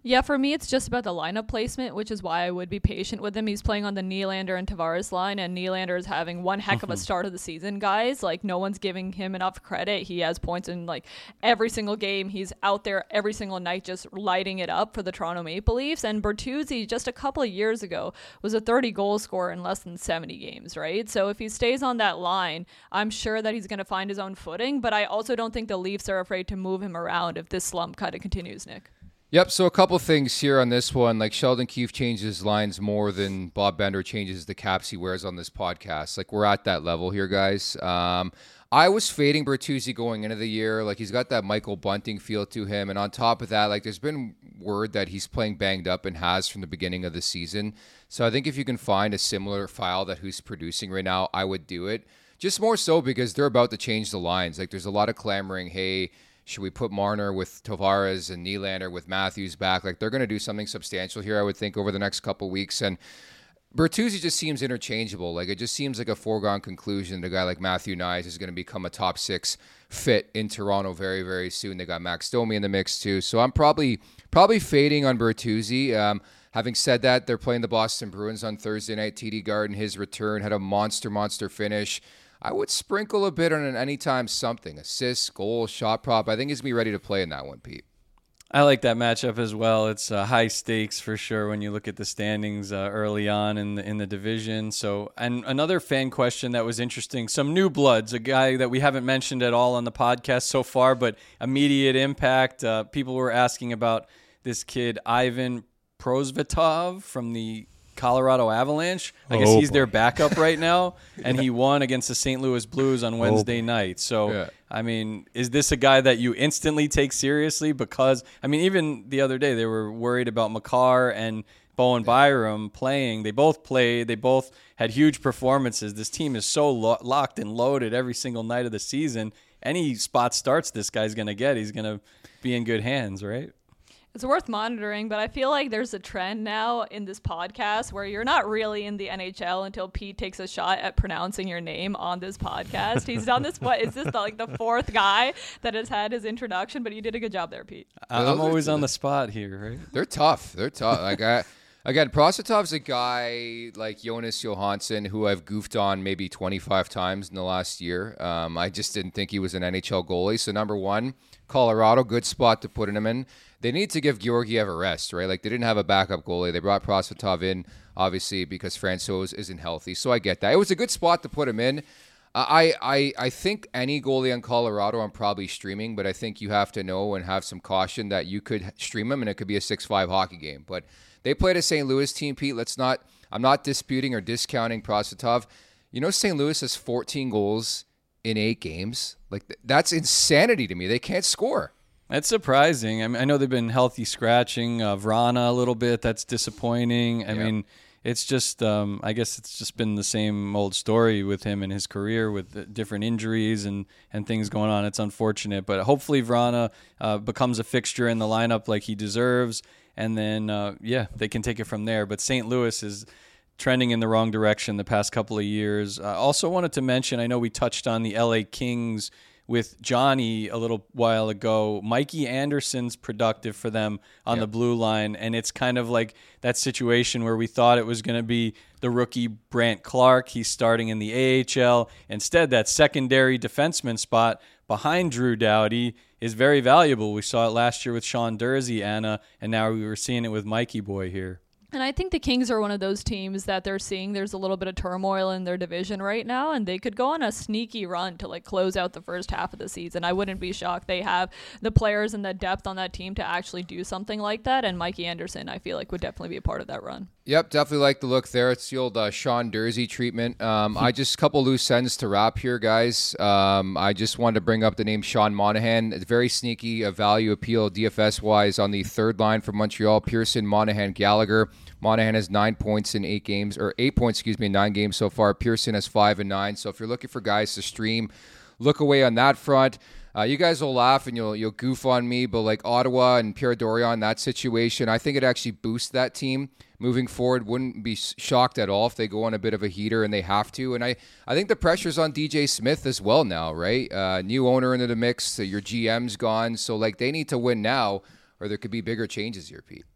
Yeah, for me, it's just about the lineup placement, which is why I would be patient with him. He's playing on the Nylander and Tavares line, and Nylander is having one heck of a start of the season, guys. Like, no one's giving him enough credit. He has points in, like, every single game. He's out there every single night just lighting it up for the Toronto Maple Leafs. And Bertuzzi, just a couple of years ago, was a thirty-goal scorer in less than seventy games, right? So if he stays on that line, I'm sure that he's going to find his own footing, but I also don't think the Leafs are afraid to move him around if this slump kind of continues, Nick. Yep, so a couple things here on this one. Like, Sheldon Keefe changes lines more than Bob Bender changes the caps he wears on this podcast. Like, we're at that level here, guys. Um, I was fading Bertuzzi going into the year. Like, he's got that Michael Bunting feel to him. And on top of that, like, there's been word that he's playing banged up and has from the beginning of the season. So I think if you can find a similar file that who's producing right now, I would do it. Just more so because they're about to change the lines. Like, there's a lot of clamoring, hey, should we put Marner with Tavares and Nylander with Matthews back? Like, they're going to do something substantial here, I would think, over the next couple weeks. And Bertuzzi just seems interchangeable. Like, it just seems like a foregone conclusion that a guy like Matthew Knies is going to become a top six fit in Toronto very, very soon. They got Max Domi in the mix, too. So I'm probably probably fading on Bertuzzi. Um, having said that, they're playing the Boston Bruins on Thursday night. T D Garden, his return, had a monster, monster finish. I would sprinkle a bit on an anytime something. Assist, goal, shot prop. I think he's going to be ready to play in that one, Pete. I like that matchup as well. It's uh, high stakes for sure when you look at the standings uh, early on in the, in the division. So, and another fan question that was interesting, some new bloods, a guy that we haven't mentioned at all on the podcast so far, but immediate impact. Uh, people were asking about this kid, Ivan Prosvetov from the Colorado Avalanche. I guess oh, he's boy. their backup right now, and he won against the Saint Louis Blues on Wednesday oh, night. So, yeah. I mean, is this a guy that you instantly take seriously? Because, I mean, even the other day they were worried about Makar and Bowen Byram playing. They both played. They both had huge performances. This team is so lo- locked and loaded every single night of the season. Any spot starts this guy's going to get, he's going to be in good hands, right? It's worth monitoring, but I feel like there's a trend now in this podcast where you're not really in the N H L until Pete takes a shot at pronouncing your name on this podcast. He's done this, what, is this the, like the fourth guy that has had his introduction, but you did a good job there, Pete. I- I'm always on the spot here, right? They're tough. They're tough. Like I, again, Prosotov's a guy like Jonas Johansson who I've goofed on maybe twenty-five times in the last year. Um, I just didn't think he was an N H L goalie. So number one, Colorado, good spot to put him in. They need to give Georgiev a rest, right? Like, they didn't have a backup goalie. They brought Prosvetov in, obviously, because Francouz isn't healthy. So I get that. It was a good spot to put him in. Uh, I, I, I think any goalie on Colorado I'm probably streaming, but I think you have to know and have some caution that you could stream him and it could be a six five hockey game. But they played a Saint Louis team, Pete. Let's not – I'm not disputing or discounting Prosvetov. You know, Saint Louis has fourteen goals in eight games. Like, th- that's insanity to me. They can't score. That's surprising. I mean, I know they've been healthy scratching uh, Vrana a little bit. That's disappointing. I Yeah. mean, it's just, um, I guess it's just been the same old story with him and his career with the different injuries and, and things going on. It's unfortunate, but hopefully Vrana uh, becomes a fixture in the lineup like he deserves. And then, uh, yeah, they can take it from there. But Saint Louis is trending in the wrong direction the past couple of years. I uh, also wanted to mention, I know we touched on the L A Kings with Johnny a little while ago. Mikey Anderson's productive for them on Yep. the blue line, and it's kind of like that situation where we thought it was going to be the rookie Brant Clark. He's starting in the A H L. Instead, that secondary defenseman spot behind Drew Doughty is very valuable. We saw it last year with Sean Dursey, Anna, and now we were seeing it with Mikey Boy here. And I think the Kings are one of those teams that they're seeing there's a little bit of turmoil in their division right now, and they could go on a sneaky run to like close out the first half of the season. I wouldn't be shocked. They have the players and the depth on that team to actually do something like that, and Mikey Anderson, I feel like, would definitely be a part of that run. Yep, definitely like the look there. It's the old uh, Sean Dursey treatment. Um, I just, couple loose ends to wrap here, guys. Um, I just wanted to bring up the name Sean Monahan. It's very sneaky, a value appeal D F S-wise on the third line for Montreal. Pearson, Monahan, Gallagher. Monahan has nine points in eight games, or eight points, excuse me, in nine games so far. Pearson has five and nine. So if you're looking for guys to stream, look away on that front. Uh, you guys will laugh and you'll you'll goof on me, but like Ottawa and Pierre Dorion, that situation, I think it actually boosts that team moving forward. Wouldn't be shocked at all if they go on a bit of a heater and they have to. And I, I think the pressure's on D J Smith as well now, right? Uh, new owner into the mix, so your G M's gone. So like they need to win now or there could be bigger changes here, Pete.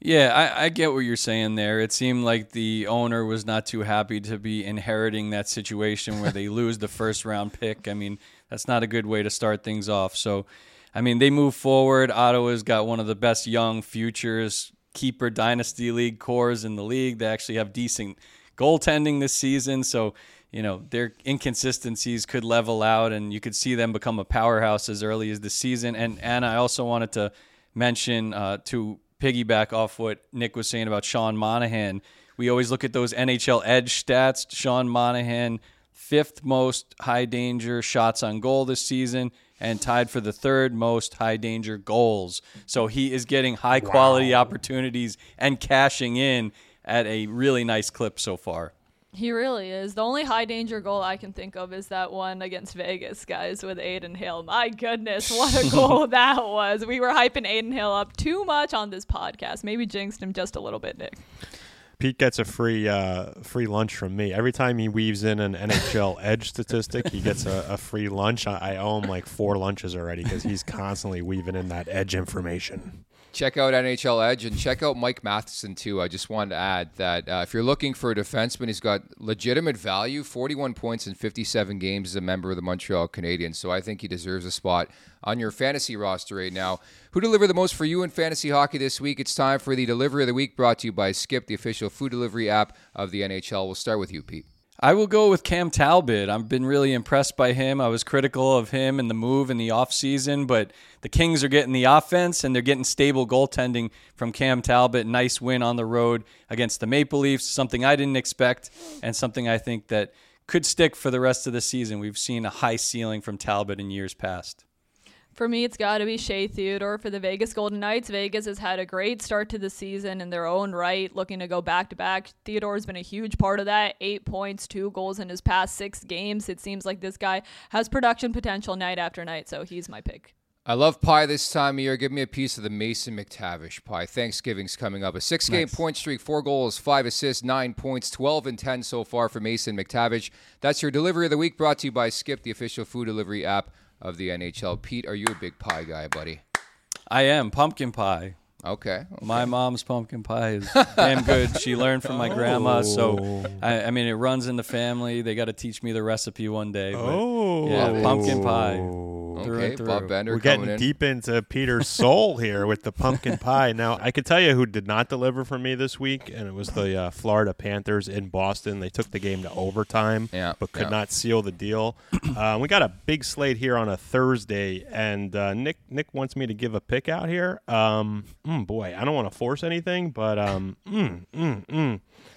Yeah, I, I get what you're saying there. It seemed like the owner was not too happy to be inheriting that situation where they lose the first round pick. I mean, that's not a good way to start things off. So, I mean, they move forward. Ottawa's got one of the best young futures, keeper dynasty league cores in the league. They actually have decent goaltending this season. So, you know, their inconsistencies could level out and you could see them become a powerhouse as early as the season. And, and I also wanted to mention uh, to piggyback off what Nick was saying about Sean Monahan. We always look at those N H L edge stats. Sean Monahan, fifth most high danger shots on goal this season and tied for the third most high danger goals. So he is getting high quality wow. opportunities and cashing in at a really nice clip so far. He really is. The only high danger goal I can think of is that one against Vegas, guys, with Adin Hill. My goodness, what a goal that was. We were hyping Adin Hill up too much on this podcast. Maybe jinxed him just a little bit, Nick. Pete gets a free uh, free lunch from me. Every time he weaves in an N H L edge statistic, he gets a, a free lunch. I, I owe him like four lunches already because he's constantly weaving in that edge information. Check out N H L Edge and check out Mike Matheson, too. I just wanted to add that uh, if you're looking for a defenseman, he's got legitimate value, forty-one points in fifty-seven games as a member of the Montreal Canadiens. So I think he deserves a spot on your fantasy roster right now. Who delivered the most for you in fantasy hockey this week? It's time for the Delivery of the Week, brought to you by Skip, the official food delivery app of the N H L. We'll start with you, Pete. I will go with Cam Talbot. I've been really impressed by him. I was critical of him and the move in the offseason, but the Kings are getting the offense and they're getting stable goaltending from Cam Talbot. Nice win on the road against the Maple Leafs, something I didn't expect and something I think that could stick for the rest of the season. We've seen a high ceiling from Talbot in years past. For me, it's got to be Shea Theodore for the Vegas Golden Knights. Vegas has had a great start to the season in their own right, looking to go back-to-back. Theodore's been a huge part of that. Eight points, two goals in his past six games. It seems like this guy has production potential night after night, so he's my pick. I love pie this time of year. Give me a piece of the Mason McTavish pie. Thanksgiving's coming up. A six-game nice. point streak, four goals, five assists, nine points, twelve and ten so far for Mason McTavish. That's your Delivery of the Week, brought to you by Skip, the official food delivery app of the N H L. Pete, are you a big pie guy, buddy? I am. Pumpkin pie. Okay. okay. My mom's pumpkin pie is damn good. She learned from my oh. grandma, so I, I mean, it runs in the family. They got to teach me the recipe one day. But, oh, yeah, pumpkin pie. Okay, Bob Bender. We're getting in. deep into Peter's soul here with the pumpkin pie. Now, I can tell you who did not deliver for me this week, and it was the uh, Florida Panthers in Boston. They took the game to overtime, yeah, but could yeah. not seal the deal. Uh, we got a big slate here on a Thursday, and uh, Nick Nick wants me to give a pick out here. Um, mm, boy, I don't want to force anything, but um, mm, mm, mm.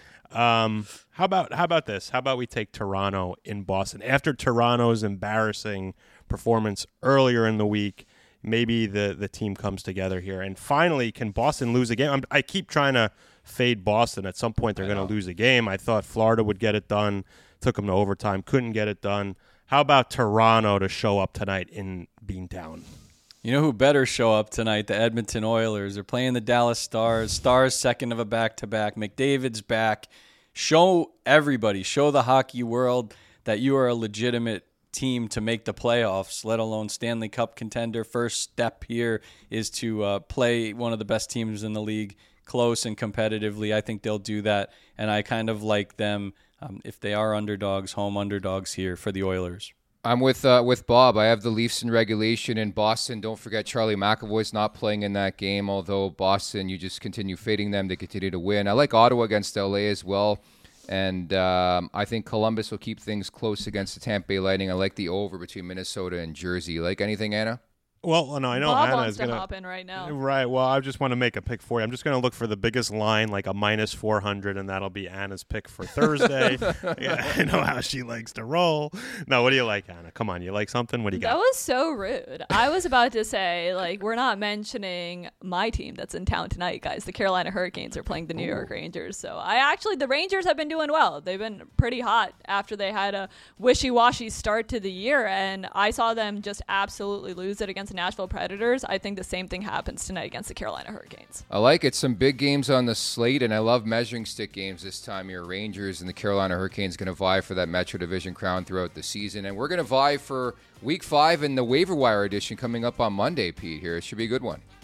Um, how about how about this? How about we take Toronto in Boston after Toronto's embarrassing performance earlier in the week? Maybe the the team comes together here, and finally, can Boston lose a game? I'm, I keep trying to fade Boston. At some point, they're going to lose a game. I thought Florida would get it done. Took them to overtime, couldn't get it done. How about Toronto to show up tonight in Beantown? You know who better show up tonight? The Edmonton Oilers. They're playing the Dallas Stars. Stars second of a back-to-back. McDavid's back. Show everybody, show the hockey world that you are a legitimate team to make the playoffs, let alone Stanley Cup contender. First step here is to uh, play one of the best teams in the league close and competitively. I think they'll do that, and I kind of like them, um, if they are underdogs, home underdogs here for the Oilers. I'm with uh, with Bob. I have the Leafs in regulation in Boston. Don't forget Charlie McAvoy's not playing in that game, although Boston, you just continue fading them. They continue to win. I like Ottawa against L A as well, and um, I think Columbus will keep things close against the Tampa Bay Lightning. I like the over between Minnesota and Jersey. You like anything, Anna? Well, no, I know Bob Anna's wants to gonna hop in right now. Right. Well, I just want to make a pick for you. I'm just going to look for the biggest line, like a minus four hundred, and that'll be Anna's pick for Thursday. Yeah, I know how she likes to roll. No, what do you like, Anna? Come on, you like something? What do you got? That was so rude. I was about to say, like, we're not mentioning my team that's in town tonight, guys. The Carolina Hurricanes are playing the New Ooh. York Rangers. So I actually, the Rangers have been doing well. They've been pretty hot after they had a wishy-washy start to the year, and I saw them just absolutely lose it against the Nashville Predators. I think the same thing happens tonight against the Carolina Hurricanes. I like it. Some big games on the slate, and I love measuring stick games this time. Your Rangers and the Carolina Hurricanes going to vie for that Metro Division crown throughout the season, and we're going to vie for Week five in the waiver wire edition coming up on Monday, Pete, here. It should be a good one.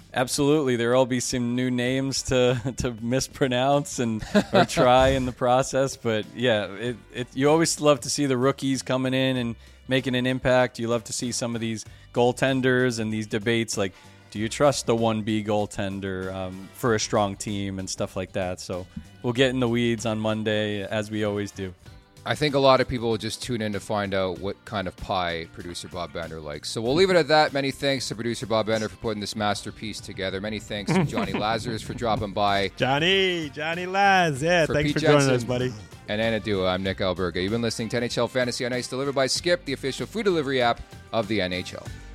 Absolutely. There will be some new names to, to mispronounce and or try in the process. But, yeah, it, it, you always love to see the rookies coming in and making an impact. You love to see some of these goaltenders and these debates like, do you trust the one B goaltender um, for a strong team and stuff like that? So we'll get in the weeds on Monday, as we always do. I think a lot of people will just tune in to find out what kind of pie producer Bob Bender likes. So we'll leave it at that. Many thanks to producer Bob Bender for putting this masterpiece together. Many thanks to Johnny Lazarus for dropping by. Johnny, Johnny Laz. Yeah, For thanks Pete for joining Jensen us, buddy. And Anna Dua, I'm Nick Alberga. You've been listening to N H L Fantasy on Ice, delivered by Skip, the official food delivery app of the N H L.